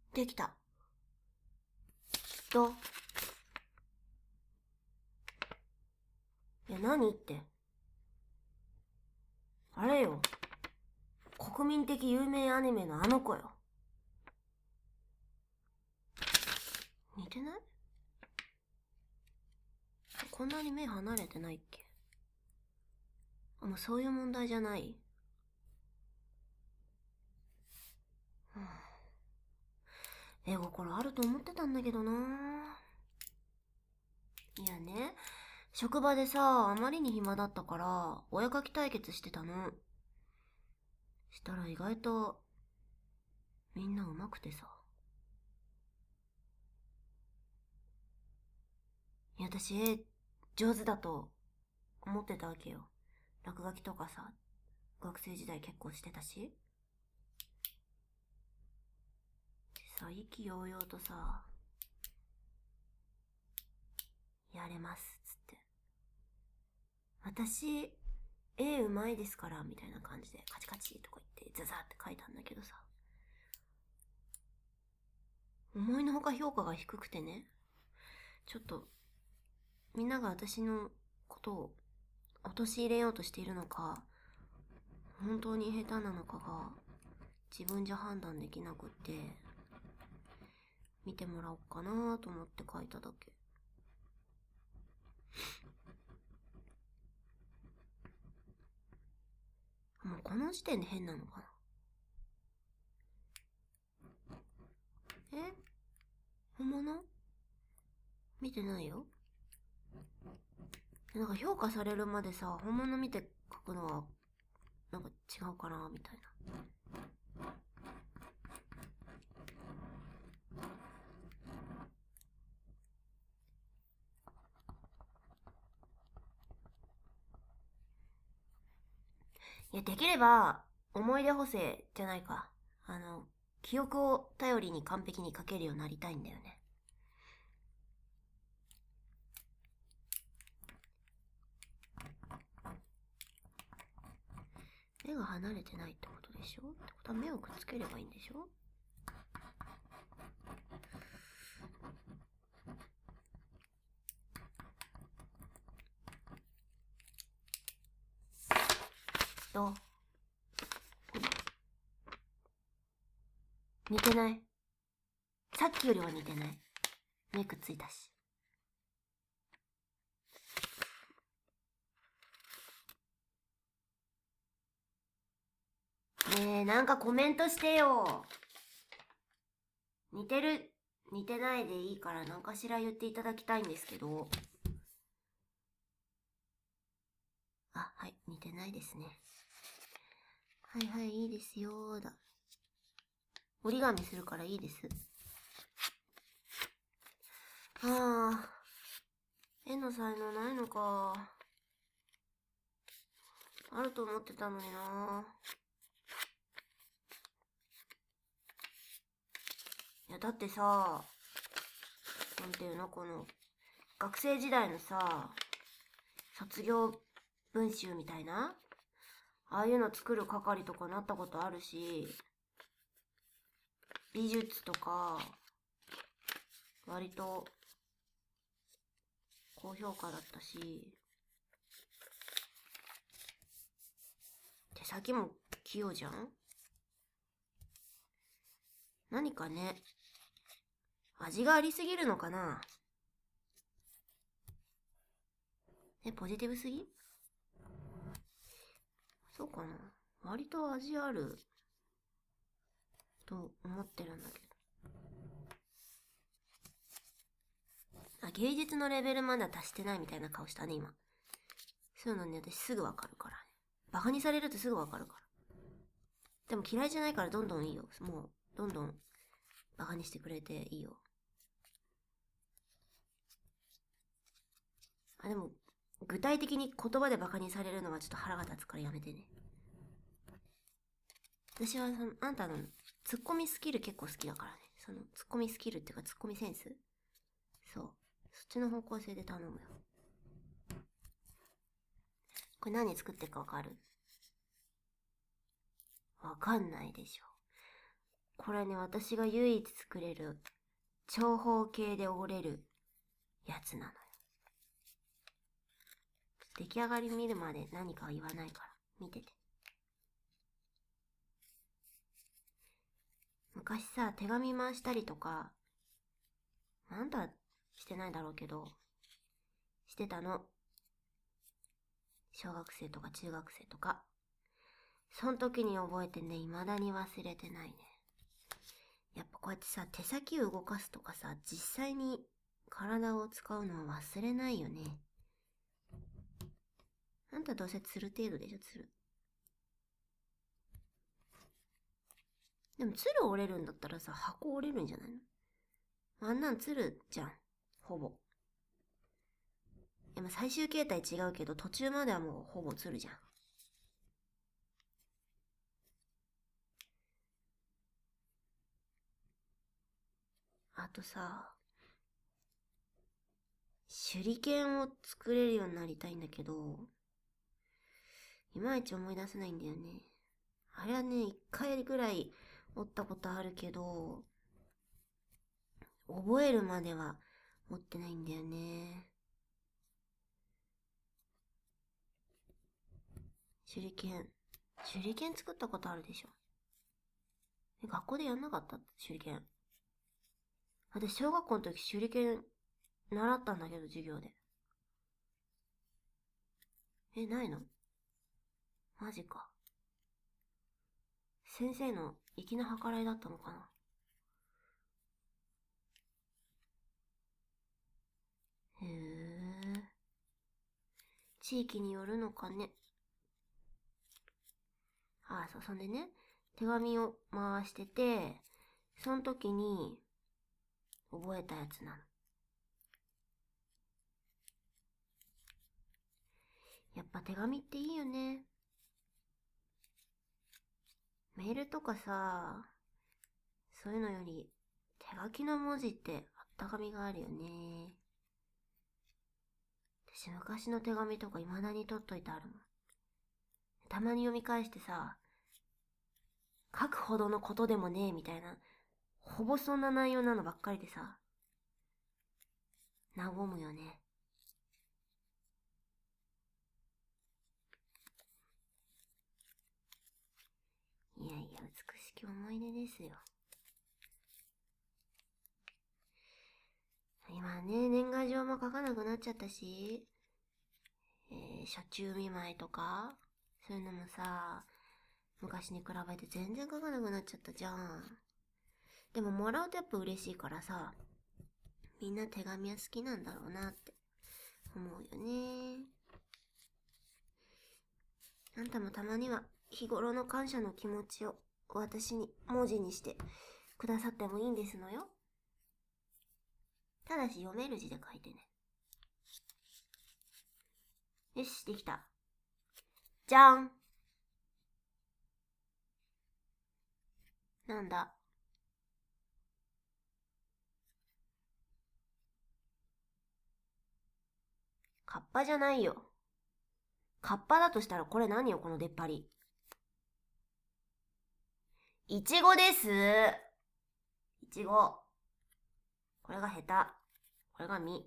できた。どう？いや、何って。あれよ。国民的有名アニメのあの子よ。似てない？こんなに目離れてないっけ？もうそういう問題じゃない。絵心あると思ってたんだけどな。いやね、職場でさ、あまりに暇だったからお絵描き対決してたの。したら意外とみんな上手くてさ。いや、私絵上手だと思ってたわけよ。落書きとかさ、学生時代結構してたし。でさ、意気揚々とさ、やれますっつって、私絵うまいですからみたいな感じでカチカチとか言ってザザって書いたんだけどさ、思いのほか評価が低くてね、ちょっとみんなが私のことを陥れようとしているのか、本当に下手なのかが自分じゃ判断できなくって、見てもらおうかなと思って書いただけ。もうこの時点で変なのかな。本物？見てないよ。なんか評価されるまでさ、本物見て書くのはなんか違うかなみたいな。いや、できれば思い出補正じゃないか、記憶を頼りに完璧に書けるようになりたいんだよね。目が離れてないってことでしょ？ってことは目をくっつければいいんでしょ？どう？似てない？さっきよりは似てない？目くっついたし。ねえ、なんかコメントしてよ。似てる、似てないでいいから何かしら言っていただきたいんですけど。あ、はい、似てないですね。はいはい、いいですよだ。折り紙するからいいです。ああ、絵の才能ないのか。あると思ってたのにな。いや、だってさ、なんていうの、この、学生時代のさ、卒業文集みたいな、ああいうの作る係とかなったことあるし、美術とか、割と、高評価だったし、手先も器用じゃん？何かね、味がありすぎるのかな？ポジティブすぎ？そうかな？割と味あると思ってるんだけど。あ、芸術のレベルまでは達してないみたいな顔したね、今。そういうのね、私すぐわかるからね。バカにされるとすぐわかるから。でも嫌いじゃないからどんどんいいよ。もう、どんどんバカにしてくれていいよ。あ、でも、具体的に言葉でバカにされるのはちょっと腹が立つからやめてね。私はあんたのツッコミスキル結構好きだからね。そのツッコミスキルっていうかツッコミセンス？そう。そっちの方向性で頼むよ。これ何作ってるかわかる？わかんないでしょ。 これね、私が唯一作れる長方形で折れるやつなのよ。出来上がり見るまで何かは言わないから見てて。昔さ、手紙回したりとか、あんたしてないだろうけど、してたの。小学生とか中学生とか。そん時に覚えてね、未だに忘れてないね。やっぱこうやってさ、手先を動かすとかさ、実際に体を使うのは忘れないよね。あんたどうせ釣る程度でしょ、釣る。でも鶴折れるんだったらさ、箱折れるんじゃないの？あんなん鶴じゃん。ほぼ。でも最終形態違うけど、途中まではもうほぼ鶴じゃん。あとさ、手裏剣を作れるようになりたいんだけど、いまいち思い出せないんだよね。あれはね、一回ぐらい折ったことあるけど、覚えるまでは折ってないんだよね。手裏剣。手裏剣作ったことあるでしょ。学校でやんなかった？手裏剣。私、小学校の時手裏剣習ったんだけど、授業で。ないの？マジか。先生の粋な計らいだったのかな。へえ。地域によるのかね。ああ、そう、そんでね、手紙を回してて、その時に覚えたやつなの。やっぱ手紙っていいよね。メールとかさ、そういうのより手書きの文字ってあったかみがあるよね。私昔の手紙とか未だに取っといてあるもん。たまに読み返してさ、書くほどのことでもねえみたいな、ほぼそんな内容なのばっかりでさ、和むよね。いやいや、美しき思い出ですよ。今ね、年賀状も書かなくなっちゃったし、暑中見舞いとか、そういうのもさ、昔に比べて全然書かなくなっちゃったじゃん。でももらうとやっぱ嬉しいからさ、みんな手紙は好きなんだろうなって思うよね。あんたもたまには日頃の感謝の気持ちを私に文字にしてくださってもいいんですのよ。ただし読める字で書いてね。よし、できた。じゃん。なんだ？カッパじゃないよ。カッパだとしたらこれ何よ、この出っ張り。いちごです。いちご。これがヘタ。これが実。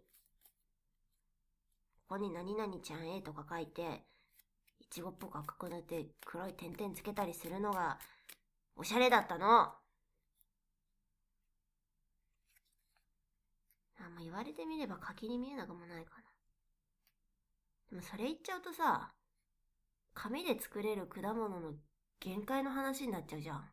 ここに何々ちゃん A とか書いて、いちごっぽく赤く塗って黒い点々つけたりするのがおしゃれだったの。言われてみれば柿に見えなくもないかな。でもそれ言っちゃうとさ、紙で作れる果物の限界の話になっちゃうじゃん。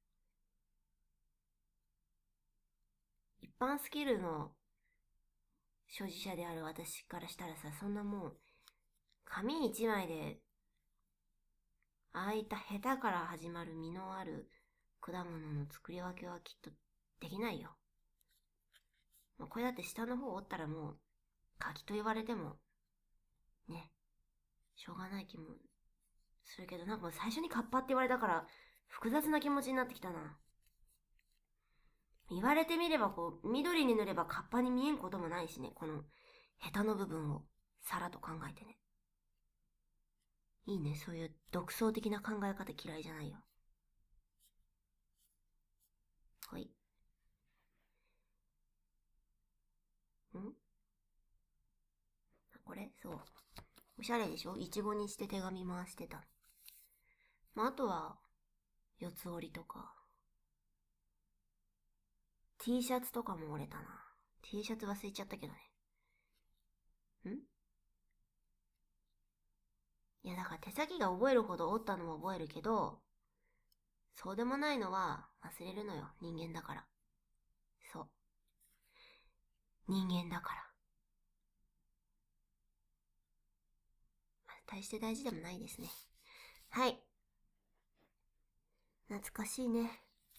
一般スキルの所持者である私からしたらさ、そんなもう、紙一枚で、ああいったヘタから始まる実のある果物の作り分けはきっとできないよ。これだって下の方折ったらもう、柿と言われても、ね、しょうがない気もするけど、なんか最初にカッパって言われたから、複雑な気持ちになってきたな。言われてみれば緑に塗ればカッパに見えんこともないしね、このヘタの部分をさらと考えてね。いいね、そういう独創的な考え方嫌いじゃないよ。 ほい。これそう。おしゃれでしょ？イチゴにして手紙回してた。まあ、あとは、四つ折りとか。T シャツとかも折れたな。T シャツ忘れちゃったけどね。いやだから手先が覚えるほど折ったのは覚えるけど、そうでもないのは忘れるのよ。人間だから。そう。人間だから。大して大事でもないですね。はい。懐かしいね。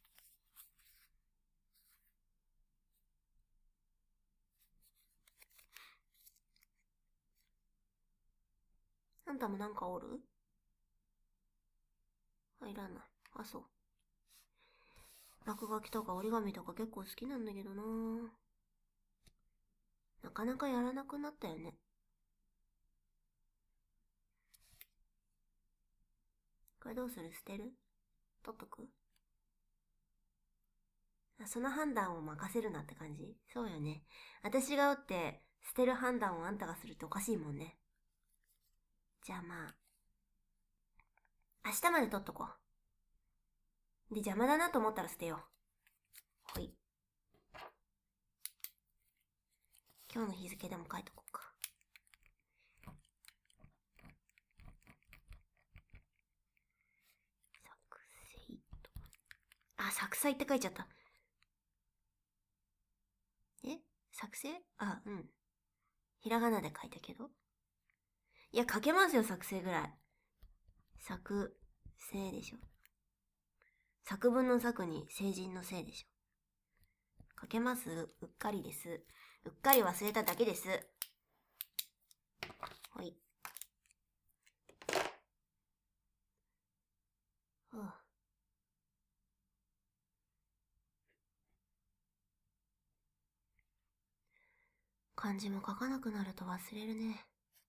あんたもなんかおる？入らない。あ、そう。落書きとか折り紙とか結構好きなんだけどな。なかなかやらなくなったよね。これどうする？捨てる？取っとく？その判断を任せるなって感じ？そうよね。私が折って捨てる判断をあんたがするっておかしいもんね。じゃあまあ、明日まで取っとこう。で、邪魔だなと思ったら捨てよう。ほい。今日の日付でも書いとこうか。作成と。あ、作成って書いちゃった。作成？あ、うん。ひらがなで書いたけど。いや、書けますよ、作成ぐらい。作成でしょ。作文の作に成人のせいでしょ。書けます？うっかりです。うっかり忘れただけです。ほい。はあ、漢字も書かなくなると忘れるね。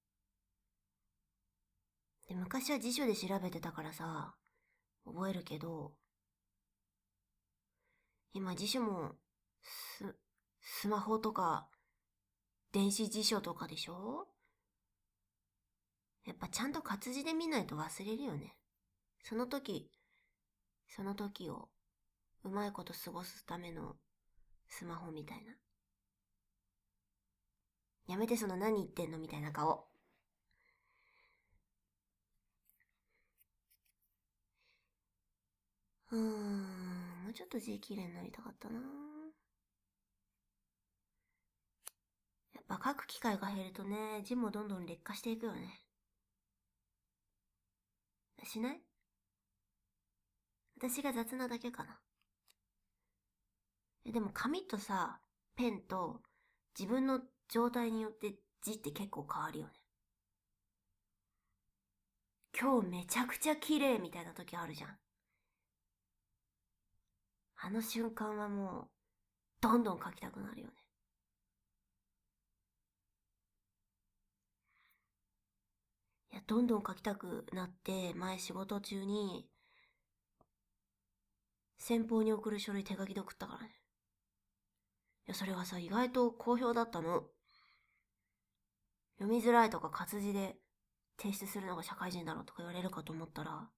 で、昔は辞書で調べてたからさ、覚えるけど、今辞書も、スマホとか、電子辞書とかでしょ？やっぱちゃんと活字で見ないと忘れるよね。その時をうまいこと過ごすためのスマホみたいな。やめてその何言ってんのみたいな顔。もうちょっと字綺麗になりたかったな。やっぱ書く機会が減るとね、字もどんどん劣化していくよね。しない？私が雑なだけかな。でも紙とさ、ペンと自分の状態によって字って結構変わるよね。今日めちゃくちゃ綺麗みたいな時あるじゃん。あの瞬間はもう、どんどん書きたくなるよね。いや、どんどん書きたくなって、前仕事中に、先方に送る書類手書きで送ったからね。いや、それがさ、意外と好評だったの。読みづらいとか活字で提出するのが社会人だろうとか言われるかと思ったら、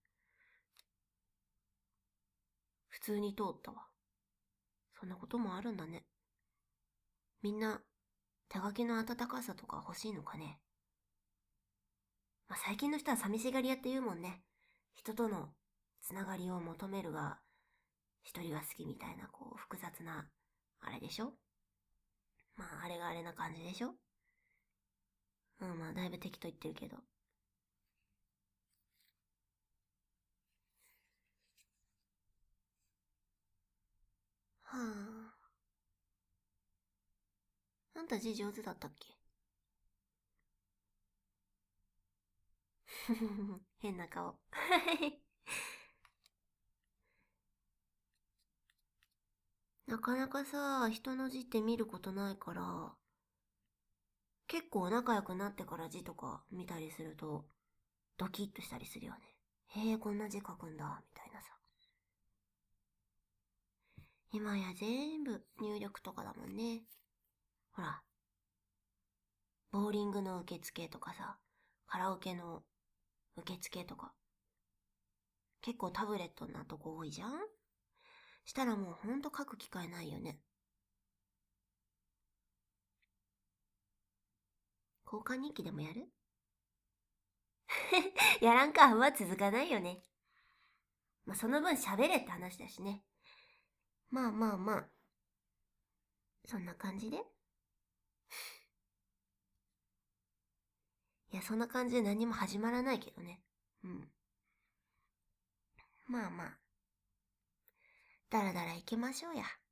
普通に通ったわ。そんなこともあるんだね。みんな、手書きの温かさとか欲しいのかね。まあ、最近の人は寂しがり屋って言うもんね。人とのつながりを求めるが、一人が好きみたいな、こう、複雑な、あれでしょ？まあ、あれがあれな感じでしょ？まあ、だいぶ適当言ってるけど。はあ。あんた字上手だったっけ？変な顔。なかなかさ、人の字って見ることないから、結構仲良くなってから字とか見たりすると、ドキッとしたりするよね。へえ、こんな字書くんだ、みたいなさ。 今や全部入力とかだもんね。ほら、ボーリングの受付とかさ、カラオケの受付とか。結構タブレットなとこ多いじゃん？したらもうほんと書く機会ないよね。交換日記でもやる？やらんかは続かないよね。まあその分喋れって話だしね。まあまあまあ。そんな感じで？いや、そんな感じで何も始まらないけどね。うん。まあまあ。だらだら行きましょうや。